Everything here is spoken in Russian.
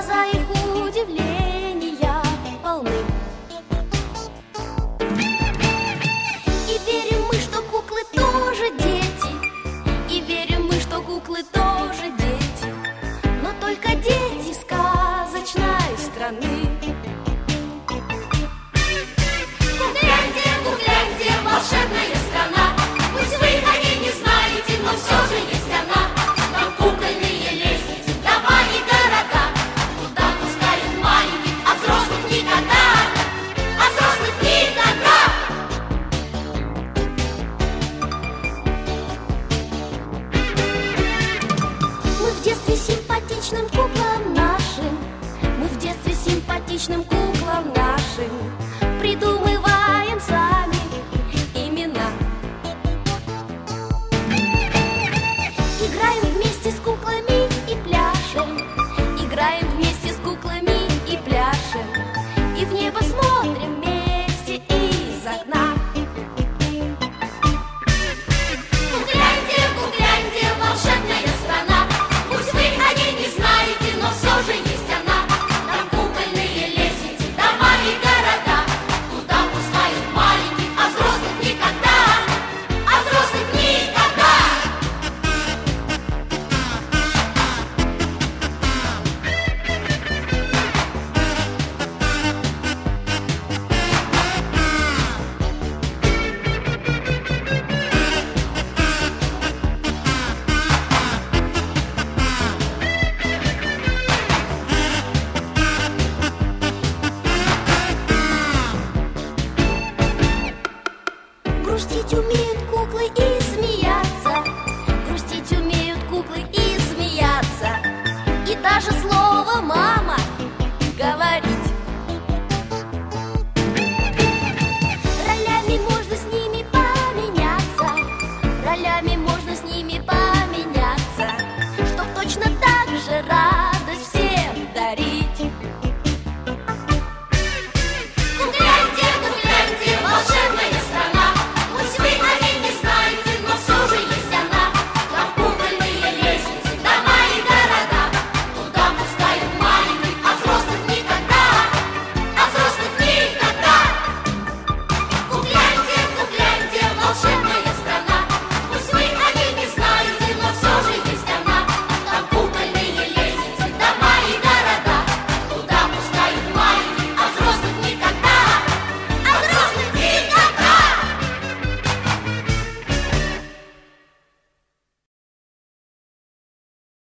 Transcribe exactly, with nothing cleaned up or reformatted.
Глаза их удивления полны. И верим мы, что куклы тоже дети, и верим мы, что куклы тоже дети, но только дети сказочной страны. Кукляндия, Кукляндия, волшебная страна. Пусть вы и не знаете, но все же есть она. Там кукольные лестницы, дома и города, куда пускают маленьких, а взрослых никогда, а взрослых никогда. Мы в детстве симпатичным куклам нашим, мы в детстве симпатичным куклам нашим придумываем сами имена. Играем вместе с куклами и пляшем, играем вместе с куклами и пляшем, и в небо смотрим вместе из окна. Кукляндия, Кукляндия, волшебная страна. Пусть вы о ней не знаете, но все же есть она. Там кукольные лестницы, дома и города, куда пускают маленьких, а взрослых никогда, а взрослых никогда. Грустить умеют куклы и смеяться, грустить умеют куклы и смеяться, и даже слово «мама» говорить. Ролями можно с ними поменяться, ролями